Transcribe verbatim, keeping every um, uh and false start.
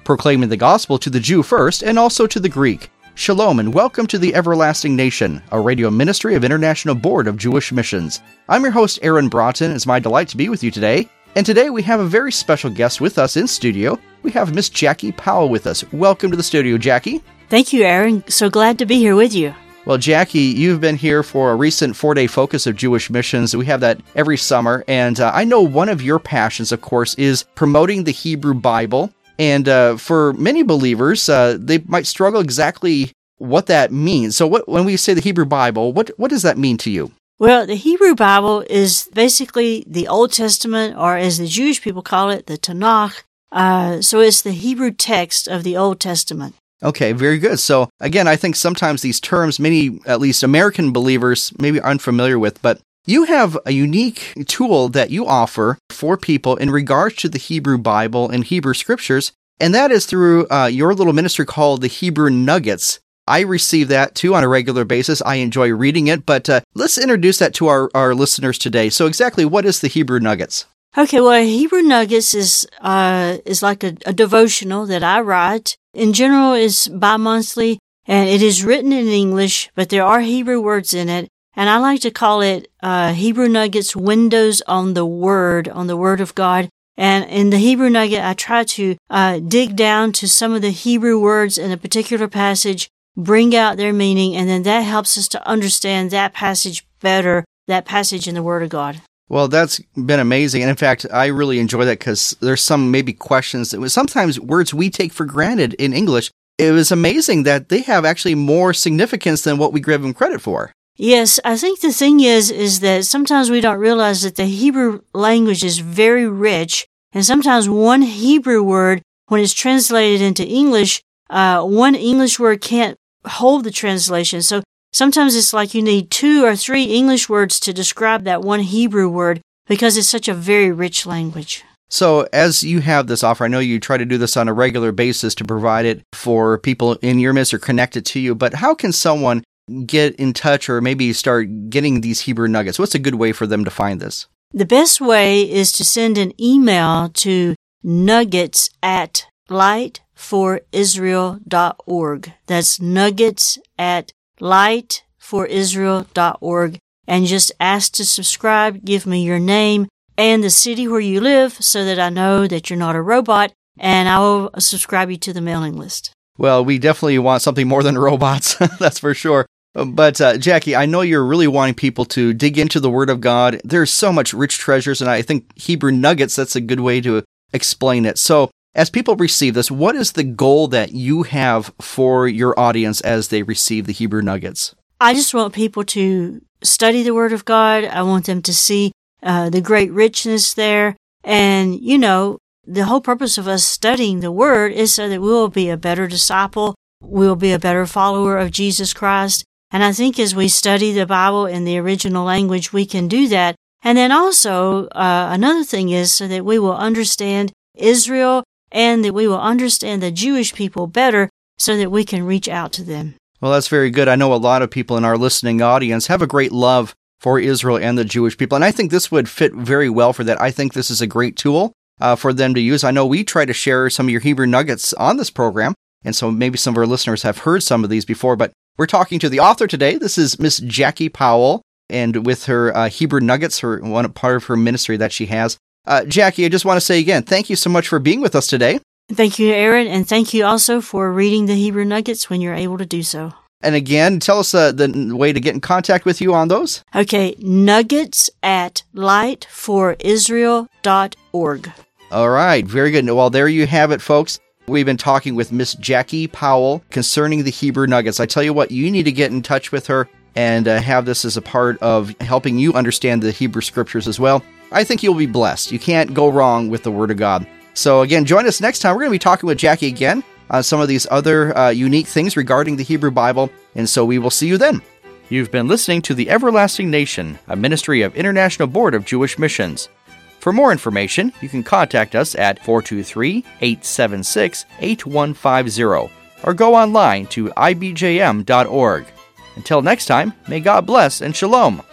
proclaiming the gospel to the Jew first and also to the Greek. Shalom and welcome to the Everlasting Nation, a radio ministry of International Board of Jewish Missions. I'm your host, Aaron Broughton. It's my delight to be with you today. And today we have a very special guest with us in studio. We have Miss Jackie Powell with us. Welcome to the studio, Jackie. Thank you, Aaron. So glad to be here with you. Well, Jackie, you've been here for a recent four-day focus of Jewish missions. We have that every summer. And uh, I know one of your passions, of course, is promoting the Hebrew Bible. And uh, for many believers, uh, they might struggle exactly what that means. So what, when we say the Hebrew Bible, what, what does that mean to you? Well, the Hebrew Bible is basically the Old Testament, or as the Jewish people call it, the Tanakh. Uh, so it's the Hebrew text of the Old Testament. Okay, very good. So again, I think sometimes these terms, many, at least American believers, maybe are unfamiliar with, but you have a unique tool that you offer for people in regards to the Hebrew Bible and Hebrew Scriptures, and that is through uh, your little ministry called the Hebrew Nuggets. I receive that too on a regular basis. I enjoy reading it, but uh, let's introduce that to our, our listeners today. So exactly what is the Hebrew Nuggets? Okay, well, Hebrew Nuggets is uh, is like a, a devotional that I write. In general, it's bi-monthly, and it is written in English, but there are Hebrew words in it. And I like to call it uh, Hebrew Nuggets Windows on the Word, on the Word of God. And in the Hebrew Nugget, I try to uh, dig down to some of the Hebrew words in a particular passage, bring out their meaning, and then that helps us to understand that passage better, that passage in the Word of God. Well, that's been amazing. And in fact, I really enjoy that because there's some maybe questions that sometimes words we take for granted in English. It was amazing that they have actually more significance than what we give them credit for. Yes, I think the thing is, is that sometimes we don't realize that the Hebrew language is very rich, and sometimes one Hebrew word, when it's translated into English, uh, one English word can't hold the translation. So sometimes it's like you need two or three English words to describe that one Hebrew word because it's such a very rich language. So as you have this offer, I know you try to do this on a regular basis to provide it for people in your midst or connected to you, but how can someone get in touch or maybe start getting these Hebrew Nuggets? What's a good way for them to find this? The best way is to send an email to nuggets at light for israel dot org. That's nuggets at light for israel dot org, and just ask to subscribe, give me your name and the city where you live so that I know that you're not a robot, and I will subscribe you to the mailing list. Well, we definitely want something more than robots, that's for sure. But uh, Jackie, I know you're really wanting people to dig into the Word of God. There's so much rich treasures, and I think Hebrew Nuggets, that's a good way to explain it. So as people receive this, what is the goal that you have for your audience as they receive the Hebrew Nuggets? I just want people to study the Word of God. I want them to see uh, the great richness there. And, you know, the whole purpose of us studying the Word is so that we will be a better disciple, we'll be a better follower of Jesus Christ. And I think as we study the Bible in the original language, we can do that. And then also, uh, another thing is so that we will understand Israel and that we will understand the Jewish people better so that we can reach out to them. Well, that's very good. I know a lot of people in our listening audience have a great love for Israel and the Jewish people. And I think this would fit very well for that. I think this is a great tool uh, for them to use. I know we try to share some of your Hebrew Nuggets on this program. And so maybe some of our listeners have heard some of these before, but we're talking to the author today. This is Miss Jackie Powell, and with her uh, Hebrew Nuggets, her one part of her ministry that she has. Uh, Jackie, I just want to say again, thank you so much for being with us today. Thank you, Aaron, and thank you also for reading the Hebrew Nuggets when you're able to do so. And again, tell us uh, the way to get in contact with you on those. Okay, nuggets at light for israel dot org. All right, very good. Well, there you have it, folks. We've been talking with Miss Jackie Powell concerning the Hebrew Nuggets. I tell you what, you need to get in touch with her and uh, have this as a part of helping you understand the Hebrew Scriptures as well. I think you'll be blessed. You can't go wrong with the Word of God. So again, join us next time. We're going to be talking with Jackie again on some of these other uh, unique things regarding the Hebrew Bible, and so we will see you then. You've been listening to The Everlasting Nation, a ministry of International Board of Jewish Missions. For more information, you can contact us at four two three, eight seven six, eight one five zero or go online to i b j m dot org. Until next time, may God bless and shalom.